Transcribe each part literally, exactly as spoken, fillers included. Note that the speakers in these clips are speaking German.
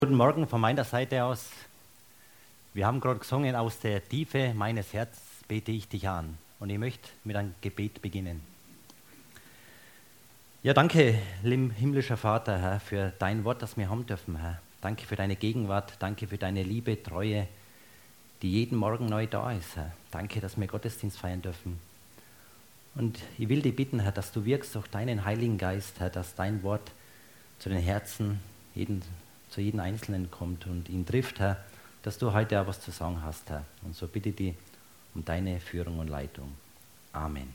Guten Morgen von meiner Seite aus. Wir haben gerade gesungen, aus der Tiefe meines Herzens bete ich dich an. Und ich möchte mit einem Gebet beginnen. Ja, danke, himmlischer Vater, Herr, für dein Wort, das wir haben dürfen, Herr. Danke für deine Gegenwart, danke für deine Liebe, Treue, die jeden Morgen neu da ist, Herr. Danke, dass wir Gottesdienst feiern dürfen. Und ich will dich bitten, Herr, dass du wirkst durch deinen Heiligen Geist, Herr, dass dein Wort zu den Herzen jeden zu jedem Einzelnen kommt und ihn trifft, Herr, dass du heute auch was zu sagen hast, Herr. Und so bitte ich dich um deine Führung und Leitung. Amen.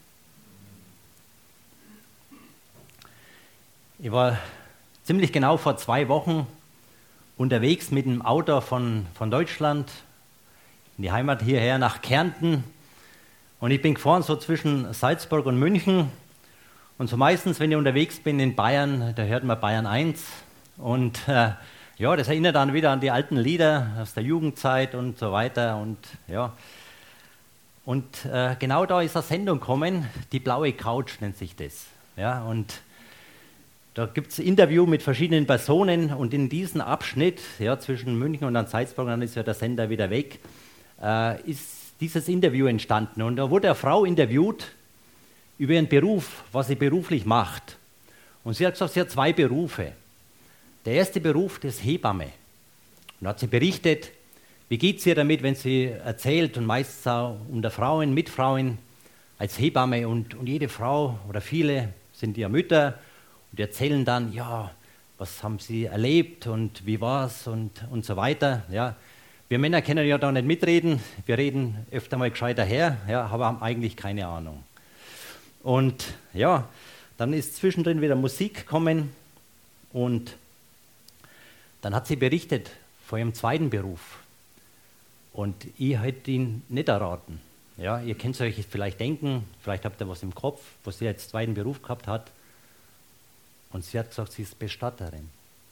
Ich war ziemlich genau vor zwei Wochen unterwegs mit dem Auto von, von Deutschland in die Heimat hierher nach Kärnten. Und ich bin gefahren so zwischen Salzburg und München. Und so meistens, wenn ich unterwegs bin in Bayern, da hört man Bayern eins. Und äh, ja, das erinnert dann wieder an die alten Lieder aus der Jugendzeit und so weiter. Und ja, und äh, genau da ist eine Sendung gekommen, die blaue Couch nennt sich das. Ja, und da gibt es ein Interview mit verschiedenen Personen und in diesem Abschnitt, ja, zwischen München und dann Salzburg, dann ist ja der Sender wieder weg, äh, ist dieses Interview entstanden. Und da wurde eine Frau interviewt über ihren Beruf, was sie beruflich macht. Und sie hat gesagt, sie hat zwei Berufe. Der erste Beruf, das Hebamme. Und da hat sie berichtet, wie geht es ihr damit, wenn sie erzählt, und meistens auch unter Frauen, mit Frauen, als Hebamme. Und, und jede Frau oder viele sind ja Mütter und die erzählen dann, ja, was haben sie erlebt und wie war es und, und so weiter. Ja. Wir Männer können ja da nicht mitreden, wir reden öfter mal gescheiter her, ja, aber haben eigentlich keine Ahnung. Und ja, dann ist zwischendrin wieder Musik gekommen und dann hat sie berichtet von ihrem zweiten Beruf. Und ich hätte ihn nicht erraten. Ja, ihr könnt euch vielleicht denken, vielleicht habt ihr was im Kopf, was sie als zweiten Beruf gehabt hat. Und sie hat gesagt, sie ist Bestatterin.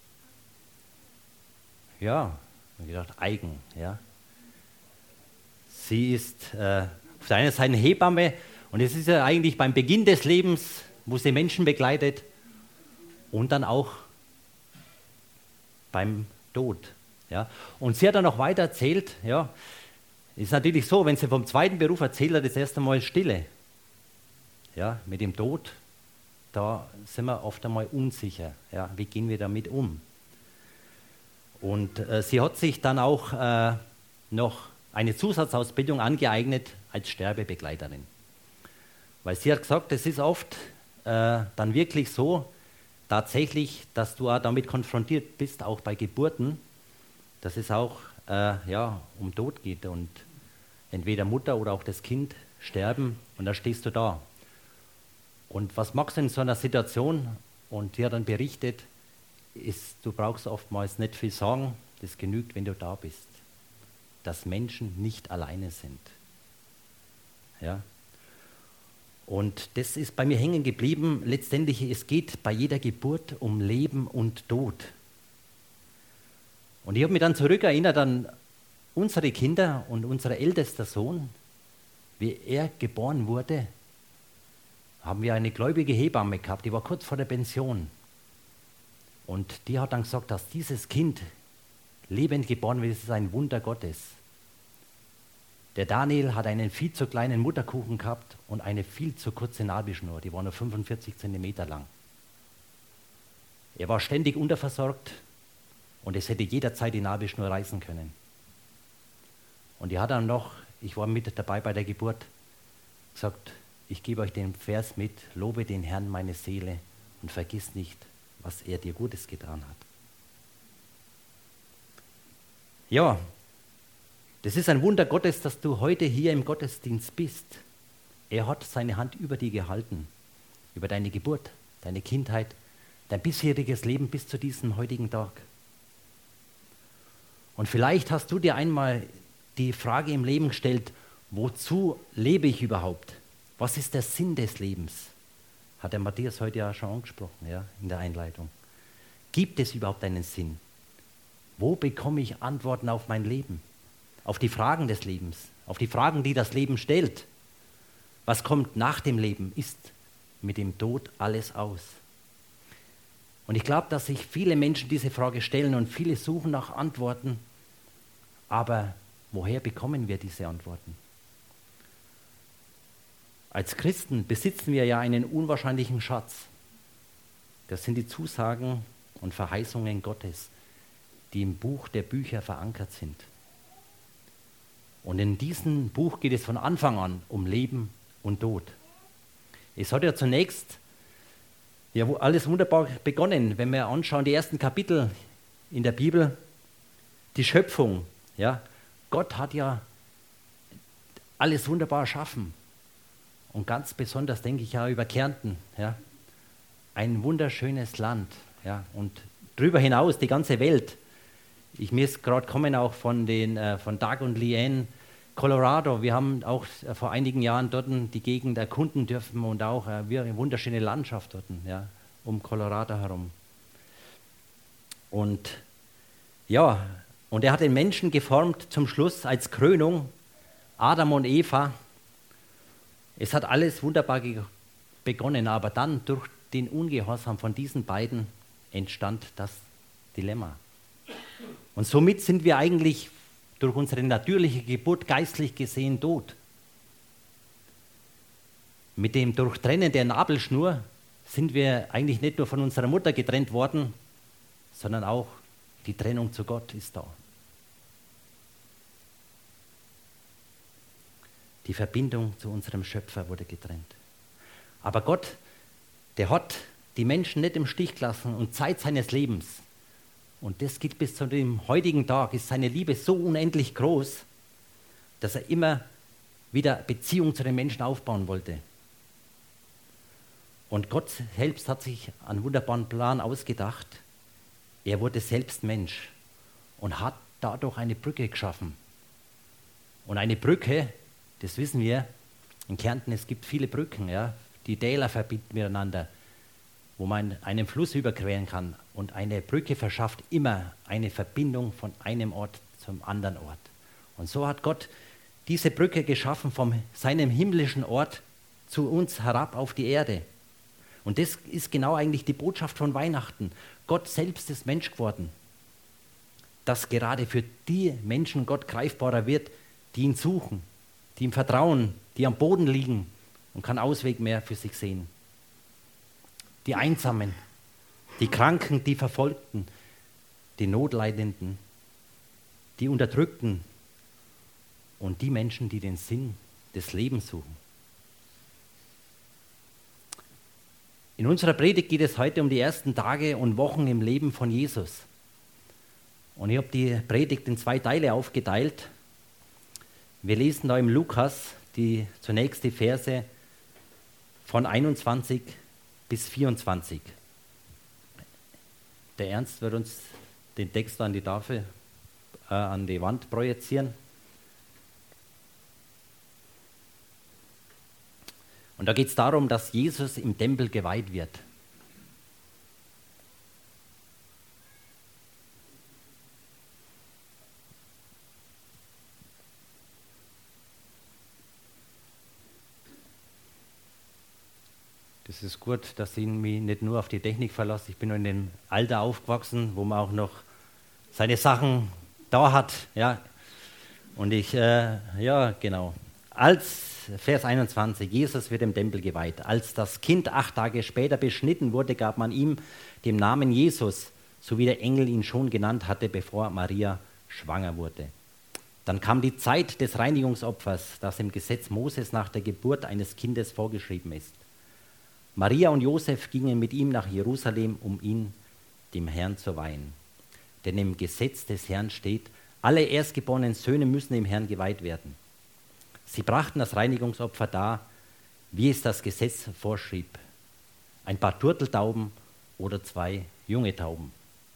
Ja, ich gedacht, eigen. Ja. Sie ist äh, auf der einen Seite eine Hebamme und es ist ja eigentlich beim Beginn des Lebens, wo sie Menschen begleitet und dann auch beim Tod. Ja. Und sie hat dann noch weiter erzählt, ja, ist natürlich so, wenn sie vom zweiten Beruf erzählt hat, das erste Mal Stille. Ja, mit dem Tod, da sind wir oft einmal unsicher. Ja, wie gehen wir damit um? Und äh, sie hat sich dann auch äh, noch eine Zusatzausbildung angeeignet als Sterbebegleiterin. Weil sie hat gesagt, es ist oft äh, dann wirklich so, tatsächlich, dass du auch damit konfrontiert bist, auch bei Geburten, dass es auch äh, ja, um Tod geht und entweder Mutter oder auch das Kind sterben und da stehst du da. Und was machst du in so einer Situation? Und die hat dann berichtet, ist, du brauchst oftmals nicht viel sagen, das genügt, wenn du da bist, dass Menschen nicht alleine sind. Ja. Und das ist bei mir hängen geblieben. Letztendlich, es geht bei jeder Geburt um Leben und Tod. Und ich habe mich dann zurückerinnert an unsere Kinder und unser ältester Sohn. Wie er geboren wurde, haben wir eine gläubige Hebamme gehabt, die war kurz vor der Pension. Und die hat dann gesagt, dass dieses Kind lebend geboren wird, das ist ein Wunder Gottes. Der Daniel hat einen viel zu kleinen Mutterkuchen gehabt und eine viel zu kurze Nabelschnur, die war nur fünfundvierzig Zentimeter lang. Er war ständig unterversorgt und es hätte jederzeit die Nabelschnur reißen können. Und er hat dann noch, ich war mit dabei bei der Geburt, gesagt, ich gebe euch den Vers mit, lobe den Herrn meine Seele und vergiss nicht, was er dir Gutes getan hat. Ja, das ist ein Wunder Gottes, dass du heute hier im Gottesdienst bist. Er hat seine Hand über dir gehalten, über deine Geburt, deine Kindheit, dein bisheriges Leben bis zu diesem heutigen Tag. Und vielleicht hast du dir einmal die Frage im Leben gestellt, wozu lebe ich überhaupt? Was ist der Sinn des Lebens? Hat der Matthias heute ja schon angesprochen, ja, in der Einleitung. Gibt es überhaupt einen Sinn? Wo bekomme ich Antworten auf mein Leben? Auf die Fragen des Lebens, auf die Fragen, die das Leben stellt. Was kommt nach dem Leben? Ist mit dem Tod alles aus? Und ich glaube, dass sich viele Menschen diese Frage stellen und viele suchen nach Antworten. Aber woher bekommen wir diese Antworten? Als Christen besitzen wir ja einen unwahrscheinlichen Schatz. Das sind die Zusagen und Verheißungen Gottes, die im Buch der Bücher verankert sind. Und in diesem Buch geht es von Anfang an um Leben und Tod. Es hat ja zunächst ja alles wunderbar begonnen, wenn wir anschauen, die ersten Kapitel in der Bibel, die Schöpfung. Ja, Gott hat ja alles wunderbar erschaffen. Und ganz besonders denke ich ja über Kärnten. Ja, ein wunderschönes Land. Ja, und darüber hinaus die ganze Welt. Ich mir ist gerade kommen auch von, den, äh, von Doug und Leanne, Colorado. Wir haben auch äh, vor einigen Jahren dort die Gegend erkunden dürfen und auch äh, wir eine wunderschöne Landschaft dort, ja, um Colorado herum. Und ja, und er hat den Menschen geformt zum Schluss als Krönung, Adam und Eva. Es hat alles wunderbar ge- begonnen, aber dann durch den Ungehorsam von diesen beiden entstand das Dilemma. Und somit sind wir eigentlich durch unsere natürliche Geburt geistlich gesehen tot. Mit dem Durchtrennen der Nabelschnur sind wir eigentlich nicht nur von unserer Mutter getrennt worden, sondern auch die Trennung zu Gott ist da. Die Verbindung zu unserem Schöpfer wurde getrennt. Aber Gott, der hat die Menschen nicht im Stich gelassen und Zeit seines Lebens, und das geht bis zu dem heutigen Tag, ist seine Liebe so unendlich groß, dass er immer wieder Beziehung zu den Menschen aufbauen wollte. Und Gott selbst hat sich einen wunderbaren Plan ausgedacht. Er wurde selbst Mensch und hat dadurch eine Brücke geschaffen. Und eine Brücke, das wissen wir, in Kärnten, es gibt viele Brücken, ja, die Täler verbinden miteinander, wo man einen Fluss überqueren kann. Und eine Brücke verschafft immer eine Verbindung von einem Ort zum anderen Ort. Und so hat Gott diese Brücke geschaffen von seinem himmlischen Ort zu uns herab auf die Erde. Und das ist genau eigentlich die Botschaft von Weihnachten. Gott selbst ist Mensch geworden. Dass gerade für die Menschen Gott greifbarer wird, die ihn suchen, die ihm vertrauen, die am Boden liegen und keinen Ausweg mehr für sich sehen. Die Einsamen, die Kranken, die Verfolgten, die Notleidenden, die Unterdrückten und die Menschen, die den Sinn des Lebens suchen. In unserer Predigt geht es heute um die ersten Tage und Wochen im Leben von Jesus. Und ich habe die Predigt in zwei Teile aufgeteilt. Wir lesen da im Lukas die, zunächst die Verse von einundzwanzig bis vierundzwanzig. Der Ernst wird uns den Text an die Tafel, äh, an die Wand projizieren. Und da geht es darum, dass Jesus im Tempel geweiht wird. Das ist gut, dass ich mich nicht nur auf die Technik verlasse. Ich bin noch in dem Alter aufgewachsen, wo man auch noch seine Sachen da hat. Ja. Und ich, äh, ja, genau. Als Vers einundzwanzig, Jesus wird im Tempel geweiht. Als das Kind acht Tage später beschnitten wurde, gab man ihm den Namen Jesus, so wie der Engel ihn schon genannt hatte, bevor Maria schwanger wurde. Dann kam die Zeit des Reinigungsopfers, das im Gesetz Moses nach der Geburt eines Kindes vorgeschrieben ist. Maria und Josef gingen mit ihm nach Jerusalem, um ihn dem Herrn zu weihen. Denn im Gesetz des Herrn steht, alle erstgeborenen Söhne müssen dem Herrn geweiht werden. Sie brachten das Reinigungsopfer dar, wie es das Gesetz vorschrieb. Ein paar Turteltauben oder zwei junge Tauben.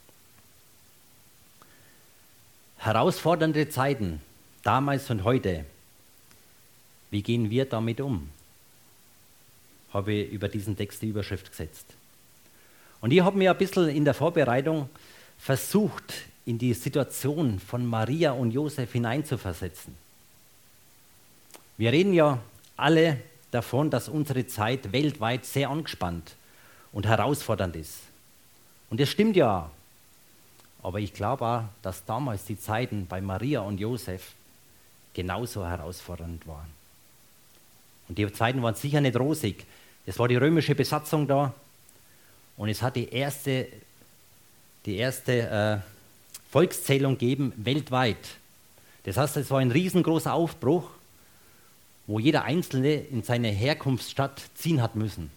Herausfordernde Zeiten, damals und heute. Wie gehen wir damit um? Habe ich über diesen Text die Überschrift gesetzt. Und ich habe mir ein bisschen in der Vorbereitung versucht, in die Situation von Maria und Josef hineinzuversetzen. Wir reden ja alle davon, dass unsere Zeit weltweit sehr angespannt und herausfordernd ist. Und das stimmt ja. Aber ich glaube auch, dass damals die Zeiten bei Maria und Josef genauso herausfordernd waren. Und die Zeiten waren sicher nicht rosig. Es war die römische Besatzung da und es hat die erste, die erste äh, Volkszählung gegeben weltweit. Das heißt, es war ein riesengroßer Aufbruch, wo jeder Einzelne in seine Herkunftsstadt ziehen hat müssen.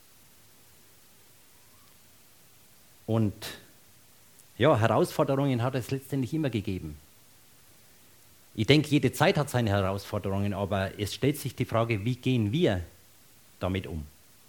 Und ja, Herausforderungen hat es letztendlich immer gegeben. Ich denke, jede Zeit hat seine Herausforderungen, aber es stellt sich die Frage, wie gehen wir damit um?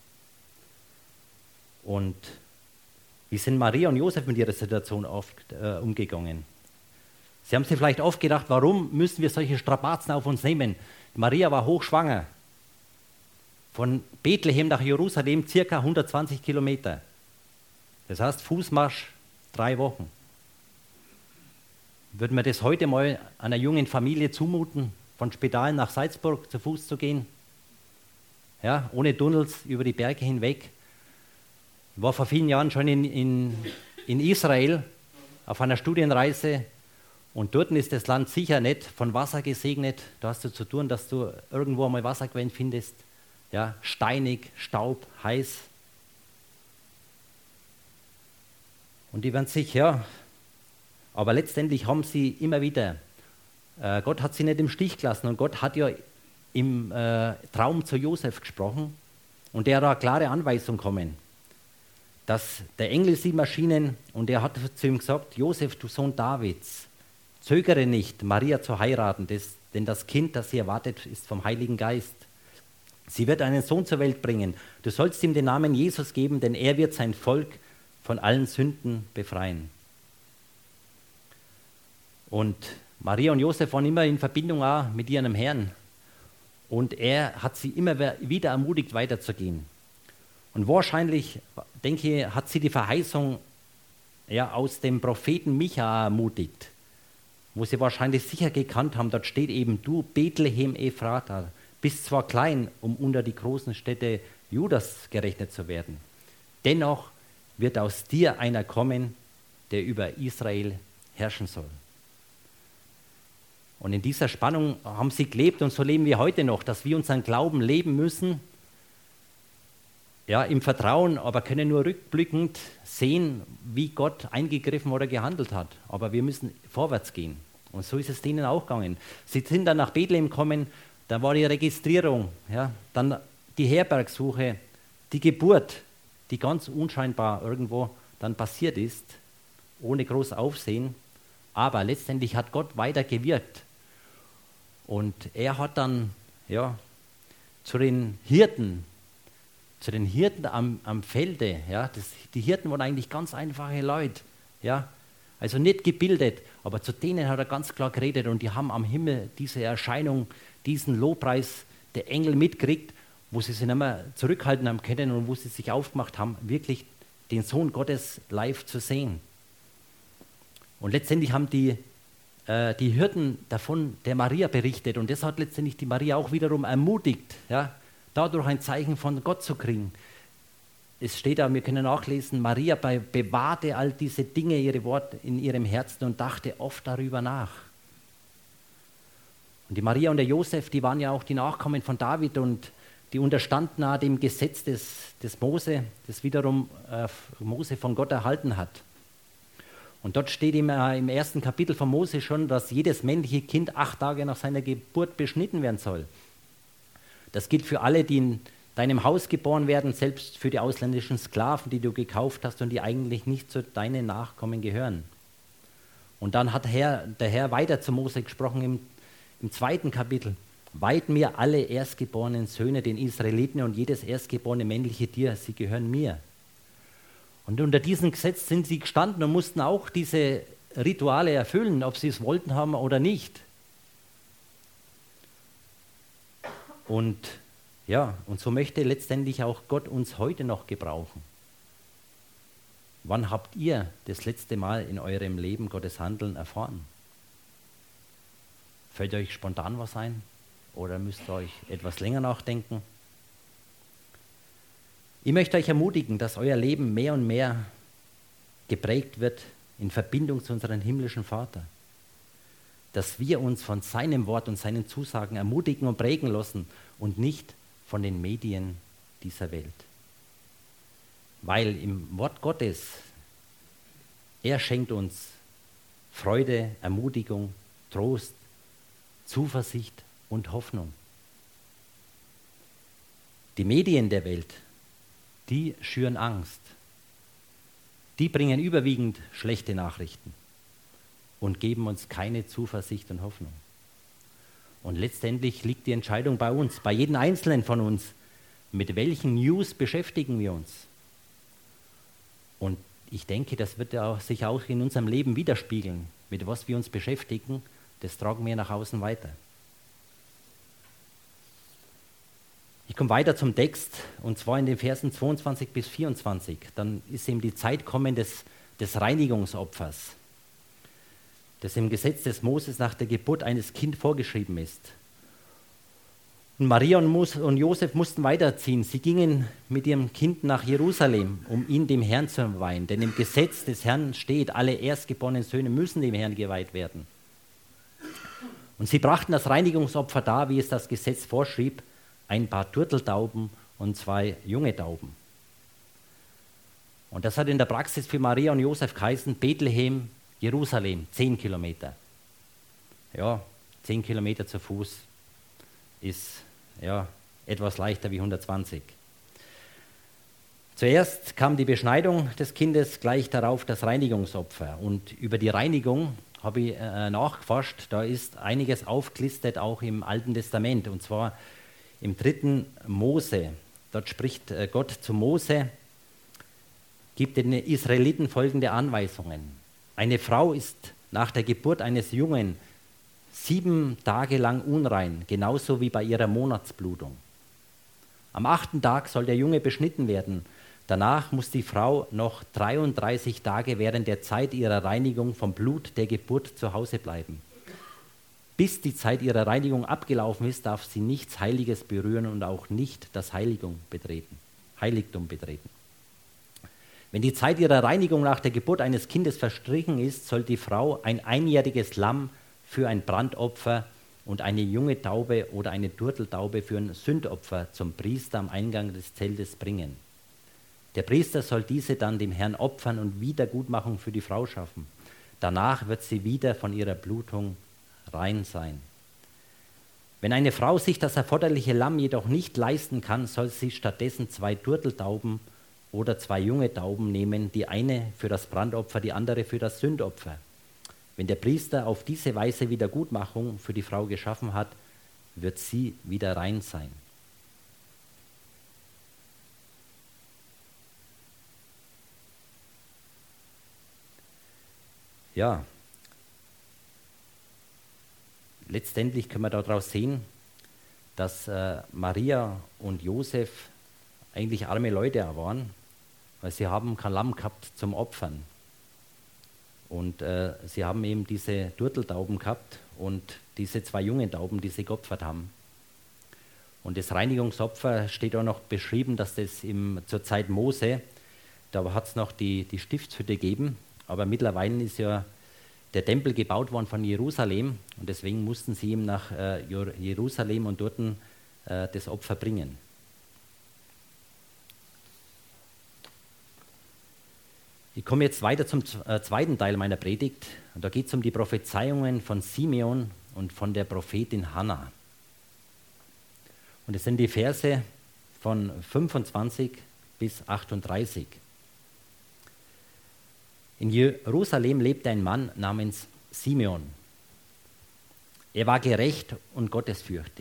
Und wie sind Maria und Josef mit ihrer Situation oft, äh, umgegangen? Sie haben sich vielleicht oft gedacht, warum müssen wir solche Strapazen auf uns nehmen? Maria war hochschwanger. Von Bethlehem nach Jerusalem circa hundertzwanzig Kilometer. Das heißt Fußmarsch drei Wochen. Würden wir das heute mal einer jungen Familie zumuten, von Spitalen nach Salzburg zu Fuß zu gehen? Ja, ohne Tunnels über die Berge hinweg. Ich war vor vielen Jahren schon in, in, in Israel auf einer Studienreise und dort ist das Land sicher nicht von Wasser gesegnet. Da hast du zu tun, dass du irgendwo einmal Wasserquellen findest. Ja, steinig, Staub, heiß. Und die werden sich, ja, aber letztendlich haben sie immer wieder, äh, Gott hat sie nicht im Stich gelassen und Gott hat ja im äh, Traum zu Josef gesprochen und der hat eine klare Anweisung bekommen, dass der Engel sieben erschienen und er hat zu ihm gesagt, Josef, du Sohn Davids, zögere nicht, Maria zu heiraten, das, denn das Kind, das sie erwartet, ist vom Heiligen Geist. Sie wird einen Sohn zur Welt bringen. Du sollst ihm den Namen Jesus geben, denn er wird sein Volk von allen Sünden befreien. Und Maria und Josef waren immer in Verbindung auch mit ihrem Herrn. Und er hat sie immer wieder ermutigt, weiterzugehen. Und wahrscheinlich, denke ich, hat sie die Verheißung ja, aus dem Propheten Micha ermutigt, wo sie wahrscheinlich sicher gekannt haben, dort steht eben, du Bethlehem Ephrata, bist zwar klein, um unter die großen Städte Judas gerechnet zu werden. Dennoch wird aus dir einer kommen, der über Israel herrschen soll. Und in dieser Spannung haben sie gelebt und so leben wir heute noch, dass wir unseren Glauben leben müssen, ja, im Vertrauen, aber können nur rückblickend sehen, wie Gott eingegriffen oder gehandelt hat. Aber wir müssen vorwärts gehen. Und so ist es denen auch gegangen. Sie sind dann nach Bethlehem gekommen, da war die Registrierung, ja, dann die Herbergsuche, die Geburt, die ganz unscheinbar irgendwo dann passiert ist, ohne groß Aufsehen. Aber letztendlich hat Gott weiter gewirkt. Und er hat dann ja, zu den Hirten, zu den Hirten am, am Felde, ja, das, die Hirten waren eigentlich ganz einfache Leute, ja, also nicht gebildet, aber zu denen hat er ganz klar geredet und die haben am Himmel diese Erscheinung, diesen Lobpreis der Engel mitgekriegt, wo sie sich nicht mehr zurückhalten haben können und wo sie sich aufgemacht haben, wirklich den Sohn Gottes live zu sehen. Und letztendlich haben die, äh, die Hirten davon der Maria berichtet und das hat letztendlich die Maria auch wiederum ermutigt, ja, dadurch ein Zeichen von Gott zu kriegen. Es steht da, wir können nachlesen, Maria bewahrte all diese Dinge, ihre Worte in ihrem Herzen und dachte oft darüber nach. Und die Maria und der Josef, die waren ja auch die Nachkommen von David und die unterstanden nahe dem Gesetz des, des Mose, das wiederum äh, Mose von Gott erhalten hat. Und dort steht im, äh, im ersten Kapitel von Mose schon, dass jedes männliche Kind acht Tage nach seiner Geburt beschnitten werden soll. Das gilt für alle, die in deinem Haus geboren werden, selbst für die ausländischen Sklaven, die du gekauft hast und die eigentlich nicht zu deinen Nachkommen gehören. Und dann hat Herr, der Herr weiter zu Mose gesprochen im, im zweiten Kapitel. Weiht mir alle erstgeborenen Söhne, den Israeliten und jedes erstgeborene männliche Tier, sie gehören mir. Und unter diesem Gesetz sind sie gestanden und mussten auch diese Rituale erfüllen, ob sie es wollten haben oder nicht. Und ja, und so möchte letztendlich auch Gott uns heute noch gebrauchen. Wann habt ihr das letzte Mal in eurem Leben Gottes Handeln erfahren? Fällt euch spontan was ein? Oder müsst ihr euch etwas länger nachdenken? Ich möchte euch ermutigen, dass euer Leben mehr und mehr geprägt wird in Verbindung zu unserem himmlischen Vater. Dass wir uns von seinem Wort und seinen Zusagen ermutigen und prägen lassen und nicht von den Medien dieser Welt. Weil im Wort Gottes, er schenkt uns Freude, Ermutigung, Trost, Zuversicht und Hoffnung. Die Medien der Welt, die schüren Angst. Die bringen überwiegend schlechte Nachrichten und geben uns keine Zuversicht und Hoffnung. Und letztendlich liegt die Entscheidung bei uns, bei jedem Einzelnen von uns, mit welchen News beschäftigen wir uns. Und ich denke, das wird ja auch, sich auch in unserem Leben widerspiegeln. Mit was wir uns beschäftigen, das tragen wir nach außen weiter. Ich komme weiter zum Text, und zwar in den Versen zweiundzwanzig bis vierundzwanzig. Dann ist eben die Zeit gekommen des, des Reinigungsopfers, das im Gesetz des Moses nach der Geburt eines Kindes vorgeschrieben ist. Und Maria und, Mus- und Josef mussten weiterziehen. Sie gingen mit ihrem Kind nach Jerusalem, um ihn dem Herrn zu weihen. Denn im Gesetz des Herrn steht, alle erstgeborenen Söhne müssen dem Herrn geweiht werden. Und sie brachten das Reinigungsopfer dar, wie es das Gesetz vorschrieb, ein paar Turteltauben und zwei junge Tauben. Und das hat in der Praxis für Maria und Josef geheißen, Bethlehem, Jerusalem, zehn Kilometer. Ja, zehn Kilometer zu Fuß ist ja etwas leichter wie hundertzwanzig. Zuerst kam die Beschneidung des Kindes, gleich darauf das Reinigungsopfer. Und über die Reinigung habe ich äh, nachgeforscht, da ist einiges aufgelistet, auch im Alten Testament, und zwar im dritten Mose. Dort spricht äh, Gott zu Mose, gibt den Israeliten folgende Anweisungen. Eine Frau ist nach der Geburt eines Jungen sieben Tage lang unrein, genauso wie bei ihrer Monatsblutung. Am achten Tag soll der Junge beschnitten werden. Danach muss die Frau noch dreiunddreißig Tage während der Zeit ihrer Reinigung vom Blut der Geburt zu Hause bleiben. Bis die Zeit ihrer Reinigung abgelaufen ist, darf sie nichts Heiliges berühren und auch nicht das Heiligtum betreten. Heiligtum betreten. Wenn die Zeit ihrer Reinigung nach der Geburt eines Kindes verstrichen ist, soll die Frau ein einjähriges Lamm für ein Brandopfer und eine junge Taube oder eine Turteltaube für ein Sündopfer zum Priester am Eingang des Zeltes bringen. Der Priester soll diese dann dem Herrn opfern und Wiedergutmachung für die Frau schaffen. Danach wird sie wieder von ihrer Blutung rein sein. Wenn eine Frau sich das erforderliche Lamm jedoch nicht leisten kann, soll sie stattdessen zwei Turteltauben oder zwei junge Tauben nehmen, die eine für das Brandopfer, die andere für das Sündopfer. Wenn der Priester auf diese Weise Wiedergutmachung für die Frau geschaffen hat, wird sie wieder rein sein. Ja, letztendlich können wir daraus sehen, dass äh, Maria und Josef eigentlich arme Leute waren, weil sie haben kein Lamm gehabt zum Opfern. Und äh, sie haben eben diese Turteltauben gehabt und diese zwei jungen Tauben, die sie geopfert haben. Und das Reinigungsopfer steht auch noch beschrieben, dass das im, zur Zeit Mose, da hat es noch die, die Stiftshütte gegeben, aber mittlerweile ist ja der Tempel gebaut worden von Jerusalem und deswegen mussten sie ihm nach äh, Jerusalem und dort äh, das Opfer bringen. Ich komme jetzt weiter zum äh, zweiten Teil meiner Predigt. Und da geht es um die Prophezeiungen von Simeon und von der Prophetin Hannah. Und es sind die Verse von fünfundzwanzig bis achtunddreißig. In Jerusalem lebte ein Mann namens Simeon. Er war gerecht und gottesfürchtig.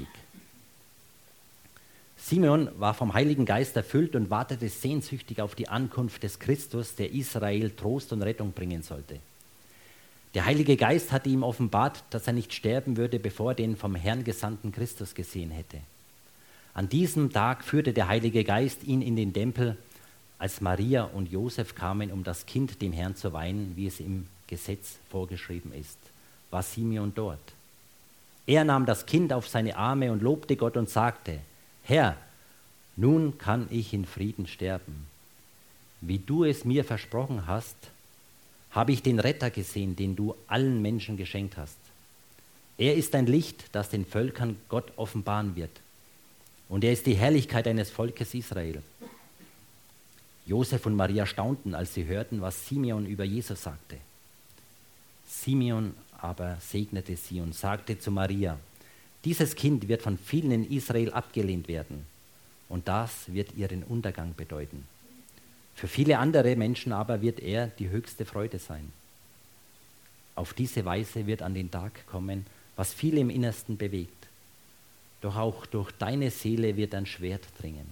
Simeon war vom Heiligen Geist erfüllt und wartete sehnsüchtig auf die Ankunft des Christus, der Israel Trost und Rettung bringen sollte. Der Heilige Geist hatte ihm offenbart, dass er nicht sterben würde, bevor er den vom Herrn gesandten Christus gesehen hätte. An diesem Tag führte der Heilige Geist ihn in den Tempel, als Maria und Josef kamen, um das Kind dem Herrn zu weihen, wie es im Gesetz vorgeschrieben ist, war Simeon dort. Er nahm das Kind auf seine Arme und lobte Gott und sagte: Herr, nun kann ich in Frieden sterben. Wie du es mir versprochen hast, habe ich den Retter gesehen, den du allen Menschen geschenkt hast. Er ist ein Licht, das den Völkern Gott offenbaren wird. Und er ist die Herrlichkeit eines Volkes Israel. Josef und Maria staunten, als sie hörten, was Simeon über Jesus sagte. Simeon aber segnete sie und sagte zu Maria: Dieses Kind wird von vielen in Israel abgelehnt werden, und das wird ihren Untergang bedeuten. Für viele andere Menschen aber wird er die höchste Freude sein. Auf diese Weise wird an den Tag kommen, was viele im Innersten bewegt. Doch auch durch deine Seele wird ein Schwert dringen.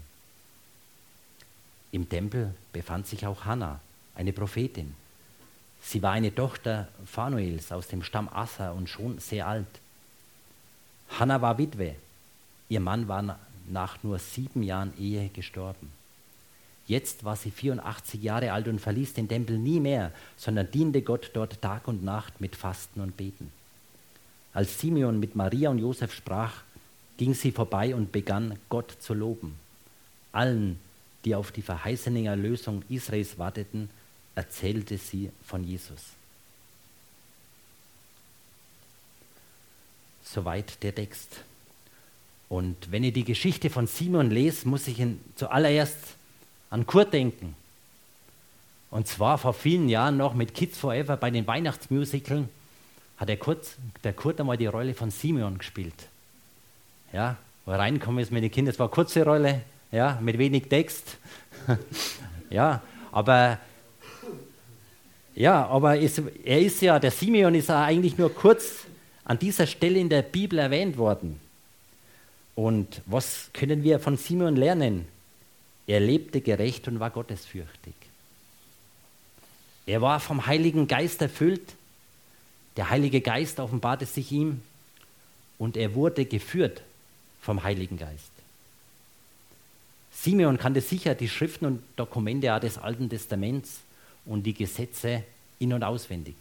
Im Tempel befand sich auch Hannah, eine Prophetin. Sie war eine Tochter Phanuels aus dem Stamm Aser und schon sehr alt. Hannah war Witwe. Ihr Mann war nach nur sieben Jahren Ehe gestorben. Jetzt war sie vierundachtzig Jahre alt und verließ den Tempel nie mehr, sondern diente Gott dort Tag und Nacht mit Fasten und Beten. Als Simeon mit Maria und Josef sprach, ging sie vorbei und begann, Gott zu loben. Allen, die auf die verheißene Erlösung Israels warteten, erzählte sie von Jesus. Soweit der Text. Und wenn ich die Geschichte von Simeon lese, muss ich ihn zuallererst an Kurt denken. Und zwar vor vielen Jahren noch mit Kids Forever bei den Weihnachtsmusicaln hat der Kurt, der Kurt einmal die Rolle von Simeon gespielt. Ja, wo er reingekommen ist mit den Kindern, es war eine kurze Rolle, ja, mit wenig Text. ja, aber ja, aber es, er ist ja, der Simeon ist ja eigentlich nur kurz an dieser Stelle in der Bibel erwähnt worden. Und was können wir von Simeon lernen? Er lebte gerecht und war gottesfürchtig. Er war vom Heiligen Geist erfüllt. Der Heilige Geist offenbarte sich ihm und er wurde geführt vom Heiligen Geist. Simeon kannte sicher die Schriften und Dokumente des Alten Testaments und die Gesetze in- und auswendig.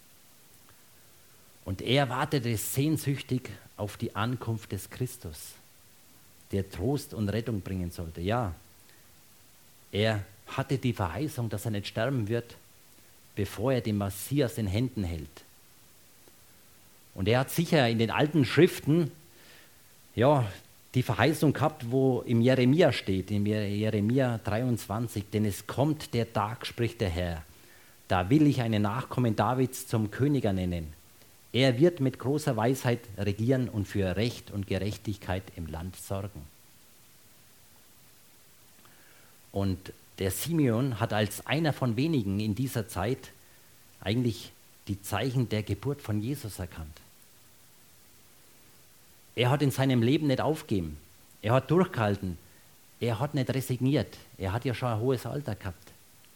Und er wartete sehnsüchtig auf die Ankunft des Christus, der Trost und Rettung bringen sollte. Ja, er hatte die Verheißung, dass er nicht sterben wird, bevor er den Messias in Händen hält. Und er hat sicher in den alten Schriften ja, die Verheißung gehabt, wo im Jeremia steht, in Jeremia dreiundzwanzig, denn es kommt der Tag, spricht der Herr, da will ich einen Nachkommen Davids zum König ernennen. Er wird mit großer Weisheit regieren und für Recht und Gerechtigkeit im Land sorgen. Und der Simeon hat als einer von wenigen in dieser Zeit eigentlich die Zeichen der Geburt von Jesus erkannt. Er hat in seinem Leben nicht aufgegeben. Er hat durchgehalten. Er hat nicht resigniert. Er hat ja schon ein hohes Alter gehabt.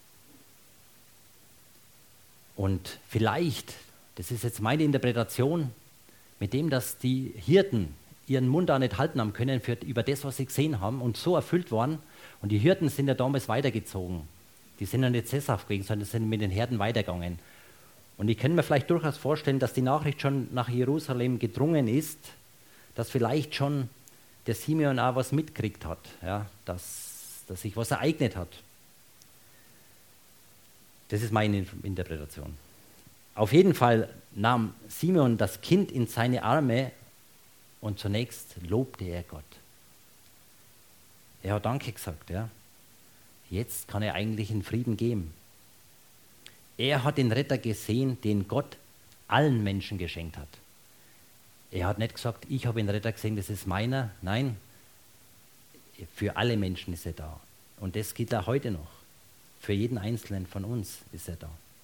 Und vielleicht, das ist jetzt meine Interpretation, mit dem, dass die Hirten ihren Mund auch nicht halten haben können für, über das, was sie gesehen haben und so erfüllt waren. Und die Hirten sind ja damals weitergezogen. Die sind ja nicht sesshaft gewesen, sondern sind mit den Herden weitergegangen. Und ich kann mir vielleicht durchaus vorstellen, dass die Nachricht schon nach Jerusalem gedrungen ist, dass vielleicht schon der Simeon auch was mitgekriegt hat, ja, dass, dass sich was ereignet hat. Das ist meine Interpretation. Auf jeden Fall nahm Simeon das Kind in seine Arme und zunächst lobte er Gott. Er hat Danke gesagt, ja. Jetzt kann er eigentlich in Frieden gehen. Er hat den Retter gesehen, den Gott allen Menschen geschenkt hat. Er hat nicht gesagt, ich habe den Retter gesehen, das ist meiner. Nein, für alle Menschen ist er da. Und das gilt auch heute noch. Für jeden Einzelnen von uns ist er da.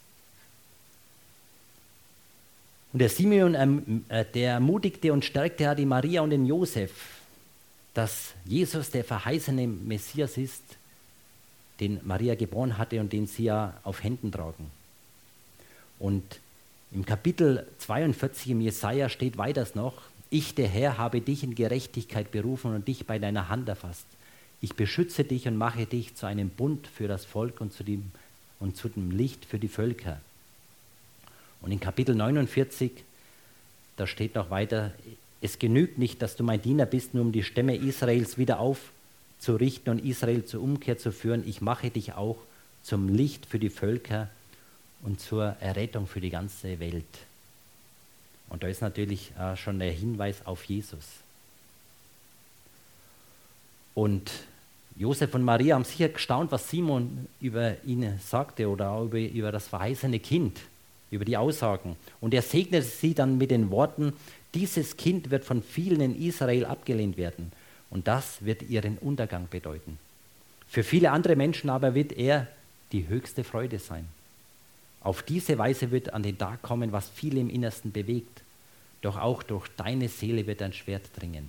Und der Simeon, äh, der ermutigte und stärkte die Maria und den Josef, dass Jesus der verheißene Messias ist, den Maria geboren hatte und den sie ja auf Händen tragen. Und im Kapitel zweiundvierzig im Jesaja steht weiters noch: Ich, der Herr, habe dich in Gerechtigkeit berufen und dich bei deiner Hand erfasst. Ich beschütze dich und mache dich zu einem Bund für das Volk und zu dem, und zu dem Licht für die Völker. Und in Kapitel neunundvierzig, da steht noch weiter: Es genügt nicht, dass du mein Diener bist, nur um die Stämme Israels wieder aufzurichten und Israel zur Umkehr zu führen. Ich mache dich auch zum Licht für die Völker und zur Errettung für die ganze Welt. Und da ist natürlich äh, schon der Hinweis auf Jesus. Und Josef und Maria haben sicher gestaunt, was Simon über ihn sagte oder auch über, über das verheißene Kind, über die Aussagen. Und er segnete sie dann mit den Worten: Dieses Kind wird von vielen in Israel abgelehnt werden und das wird ihren Untergang bedeuten. Für viele andere Menschen aber wird er die höchste Freude sein. Auf diese Weise wird an den Tag kommen, was viele im Innersten bewegt. Doch auch durch deine Seele wird ein Schwert dringen.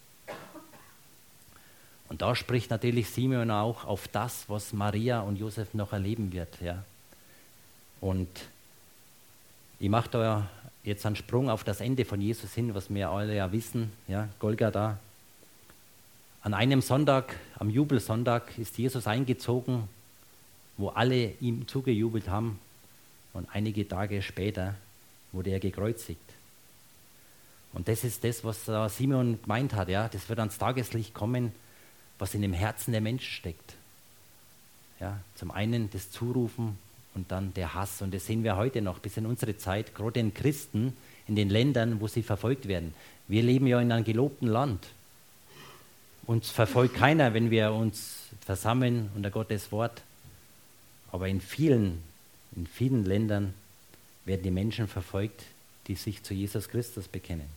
Und da spricht natürlich Simeon auch auf das, was Maria und Josef noch erleben wird. Ja. Und ich mache da jetzt einen Sprung auf das Ende von Jesus hin, was wir alle ja wissen, ja, Golgatha. An einem Sonntag, am Jubelsonntag, ist Jesus eingezogen, wo alle ihm zugejubelt haben. Und einige Tage später wurde er gekreuzigt. Und das ist das, was uh, Simeon gemeint hat. Ja? Das wird ans Tageslicht kommen, was in dem Herzen der Menschen steckt. Ja? Zum einen das Zurufen und dann der Hass. Und das sehen wir heute noch, bis in unsere Zeit, gerade in Christen, in den Ländern, wo sie verfolgt werden. Wir leben ja in einem gelobten Land. Uns verfolgt keiner, wenn wir uns versammeln unter Gottes Wort. Aber in vielen, in vielen Ländern werden die Menschen verfolgt, die sich zu Jesus Christus bekennen.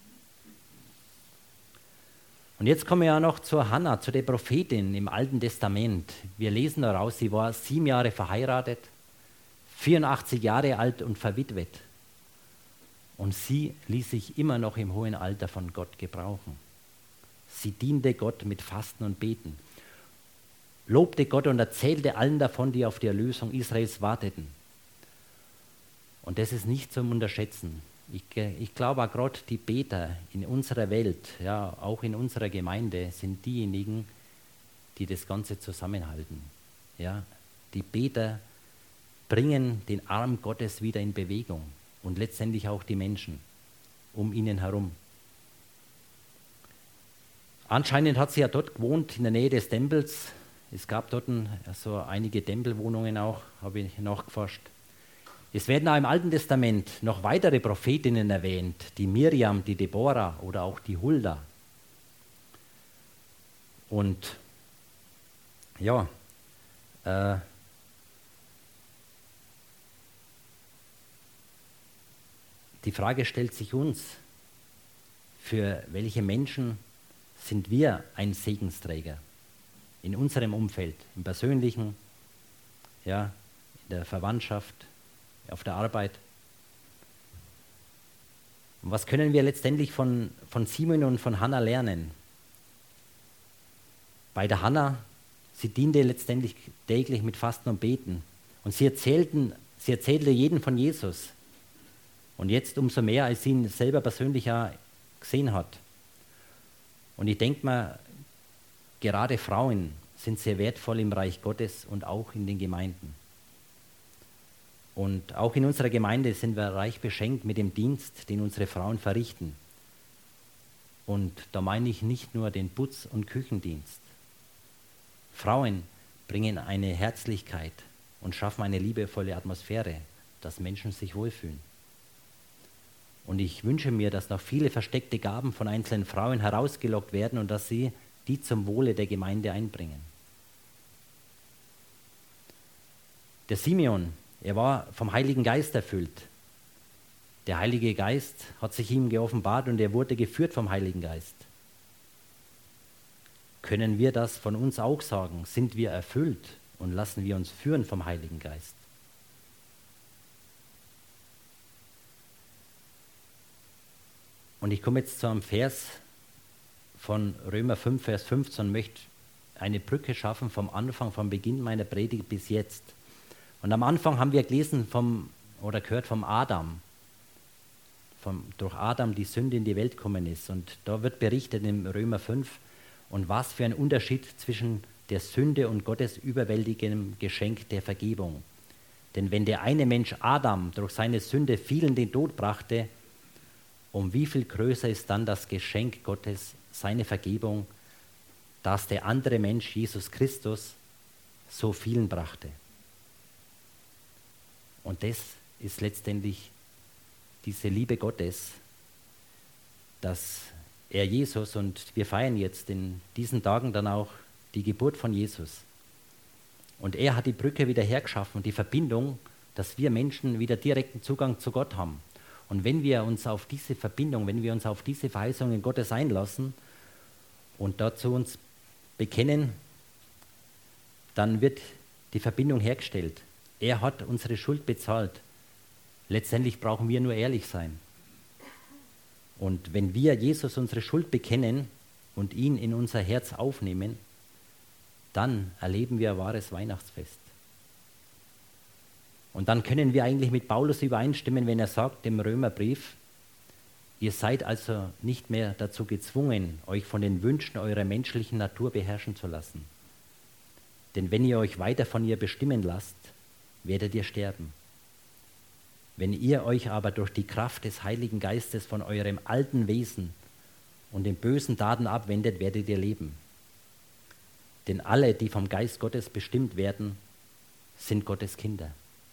Und jetzt kommen wir ja noch zur Hannah, zu der Prophetin im Alten Testament. Wir lesen daraus, sie war sieben Jahre verheiratet, vierundachtzig Jahre alt und verwitwet. Und sie ließ sich immer noch im hohen Alter von Gott gebrauchen. Sie diente Gott mit Fasten und Beten, lobte Gott und erzählte allen davon, die auf die Erlösung Israels warteten. Und das ist nicht zum Unterschätzen. Ich, ich glaube auch gerade die Beter in unserer Welt, ja, auch in unserer Gemeinde, sind diejenigen, die das Ganze zusammenhalten. Ja, die Beter bringen den Arm Gottes wieder in Bewegung und letztendlich auch die Menschen um ihnen herum. Anscheinend hat sie ja dort gewohnt, in der Nähe des Tempels. Es gab dort so einige Tempelwohnungen auch, habe ich nachgeforscht. Es werden auch im Alten Testament noch weitere Prophetinnen erwähnt, die Miriam, die Deborah oder auch die Hulda. Und ja, äh, die Frage stellt sich uns, für welche Menschen sind wir ein Segensträger? In unserem Umfeld, im Persönlichen, ja, in der Verwandtschaft, auf der Arbeit. Und was können wir letztendlich von, von Simon und von Hannah lernen? Bei der Hannah, sie diente letztendlich täglich mit Fasten und Beten. Und sie, erzählten, sie erzählte jedem von Jesus. Und jetzt umso mehr, als sie ihn selber persönlich ja gesehen hat. Und ich denke mal, gerade Frauen sind sehr wertvoll im Reich Gottes und auch in den Gemeinden. Und auch in unserer Gemeinde sind wir reich beschenkt mit dem Dienst, den unsere Frauen verrichten. Und da meine ich nicht nur den Putz- und Küchendienst. Frauen bringen eine Herzlichkeit und schaffen eine liebevolle Atmosphäre, dass Menschen sich wohlfühlen. Und ich wünsche mir, dass noch viele versteckte Gaben von einzelnen Frauen herausgelockt werden und dass sie die zum Wohle der Gemeinde einbringen. Der Simeon, er war vom Heiligen Geist erfüllt. Der Heilige Geist hat sich ihm geoffenbart und er wurde geführt vom Heiligen Geist. Können wir das von uns auch sagen? Sind wir erfüllt und lassen wir uns führen vom Heiligen Geist? Und ich komme jetzt zu einem Vers von Römer fünf, Vers fünfzehn und möchte eine Brücke schaffen vom Anfang, vom Beginn meiner Predigt bis jetzt. Und am Anfang haben wir gelesen vom, oder gehört vom Adam, vom, durch Adam die Sünde in die Welt gekommen ist. Und da wird berichtet in Römer fünf, und was für ein Unterschied zwischen der Sünde und Gottes überwältigendem Geschenk der Vergebung. Denn wenn der eine Mensch Adam durch seine Sünde vielen den Tod brachte, um wie viel größer ist dann das Geschenk Gottes, seine Vergebung, das der andere Mensch, Jesus Christus, so vielen brachte. Und das ist letztendlich diese Liebe Gottes, dass er Jesus, und wir feiern jetzt in diesen Tagen dann auch die Geburt von Jesus. Und er hat die Brücke wieder hergeschaffen, die Verbindung, dass wir Menschen wieder direkten Zugang zu Gott haben. Und wenn wir uns auf diese Verbindung, wenn wir uns auf diese Verheißungen Gottes einlassen und dazu uns bekennen, dann wird die Verbindung hergestellt. Er hat unsere Schuld bezahlt. Letztendlich brauchen wir nur ehrlich sein. Und wenn wir Jesus unsere Schuld bekennen und ihn in unser Herz aufnehmen, dann erleben wir ein wahres Weihnachtsfest. Und dann können wir eigentlich mit Paulus übereinstimmen, wenn er sagt im Römerbrief, ihr seid also nicht mehr dazu gezwungen, euch von den Wünschen eurer menschlichen Natur beherrschen zu lassen. Denn wenn ihr euch weiter von ihr bestimmen lasst, werdet ihr sterben. Wenn ihr euch aber durch die Kraft des Heiligen Geistes von eurem alten Wesen und den bösen Taten abwendet, werdet ihr leben. Denn alle, die vom Geist Gottes bestimmt werden, sind Gottes Kinder.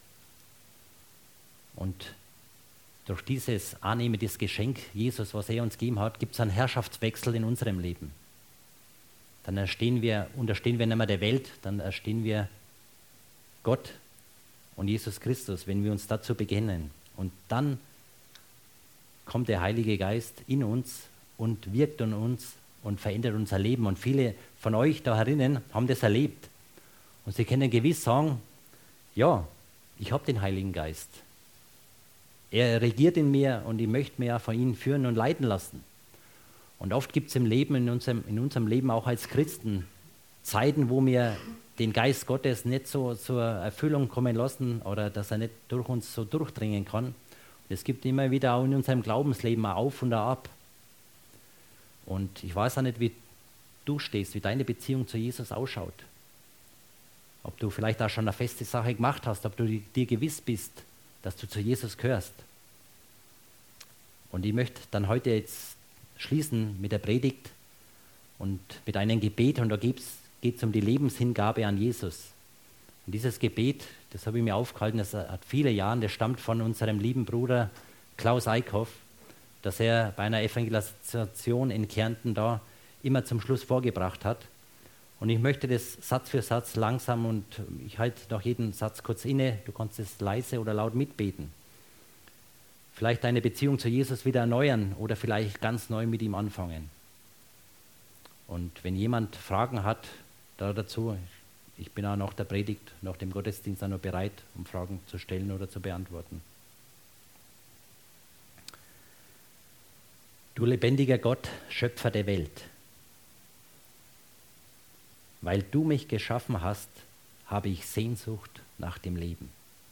Und durch dieses Annehmen, das Geschenk Jesus, was er uns gegeben hat, gibt es einen Herrschaftswechsel in unserem Leben. Dann erstehen wir, unterstehen wir nicht mehr der Welt, dann erstehen wir Gott und Jesus Christus, wenn wir uns dazu bekennen. Und dann kommt der Heilige Geist in uns und wirkt an uns und verändert unser Leben. Und viele von euch da herinnen haben das erlebt. Und sie können gewiss sagen, ja, ich habe den Heiligen Geist. Er regiert in mir und ich möchte mich ja von ihm führen und leiten lassen. Und oft gibt es im Leben, in unserem, in unserem Leben auch als Christen, Zeiten, wo wir den Geist Gottes nicht so zur Erfüllung kommen lassen oder dass er nicht durch uns so durchdringen kann. Und es gibt immer wieder auch in unserem Glaubensleben ein Auf und ein Ab. Und ich weiß auch nicht, wie du stehst, wie deine Beziehung zu Jesus ausschaut. Ob du vielleicht auch schon eine feste Sache gemacht hast, ob du dir gewiss bist, dass du zu Jesus gehörst. Und ich möchte dann heute jetzt schließen mit der Predigt und mit einem Gebet, und da geht es um die Lebenshingabe an Jesus. Und dieses Gebet, das habe ich mir aufgehalten, das hat viele Jahre, das stammt von unserem lieben Bruder Klaus Eickhoff, dass er bei einer Evangelisation in Kärnten da immer zum Schluss vorgebracht hat. Und ich möchte das Satz für Satz langsam, und ich halte nach jedem Satz kurz inne, du kannst es leise oder laut mitbeten. Vielleicht deine Beziehung zu Jesus wieder erneuern oder vielleicht ganz neu mit ihm anfangen. Und wenn jemand Fragen hat da dazu, ich bin auch nach der Predigt, nach dem Gottesdienst auch noch bereit, um Fragen zu stellen oder zu beantworten. Du lebendiger Gott, Schöpfer der Welt, weil du mich geschaffen hast, habe ich Sehnsucht nach dem Leben.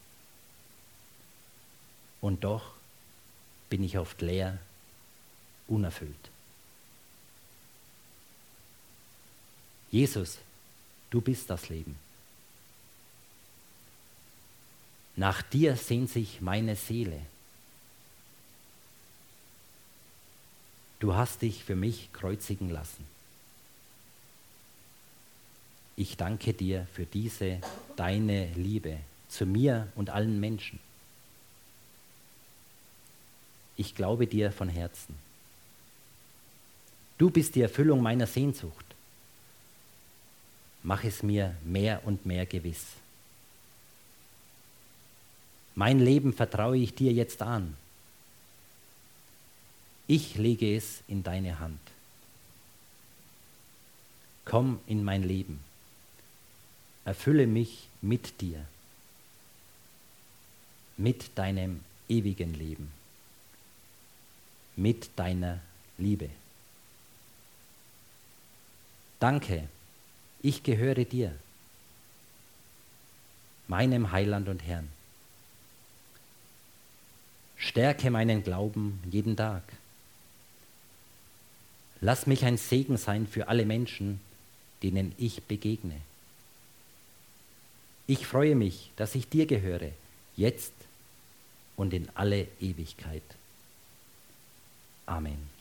Und doch bin ich oft leer, unerfüllt. Jesus, du bist das Leben. Nach dir sehnt sich meine Seele. Du hast dich für mich kreuzigen lassen. Ich danke dir für diese, deine Liebe zu mir und allen Menschen. Ich glaube dir von Herzen. Du bist die Erfüllung meiner Sehnsucht. Mach es mir mehr und mehr gewiss. Mein Leben vertraue ich dir jetzt an. Ich lege es in deine Hand. Komm in mein Leben. Erfülle mich mit dir, mit deinem ewigen Leben, mit deiner Liebe. Danke, ich gehöre dir, meinem Heiland und Herrn. Stärke meinen Glauben jeden Tag. Lass mich ein Segen sein für alle Menschen, denen ich begegne. Ich freue mich, dass ich dir gehöre, jetzt und in alle Ewigkeit. Amen.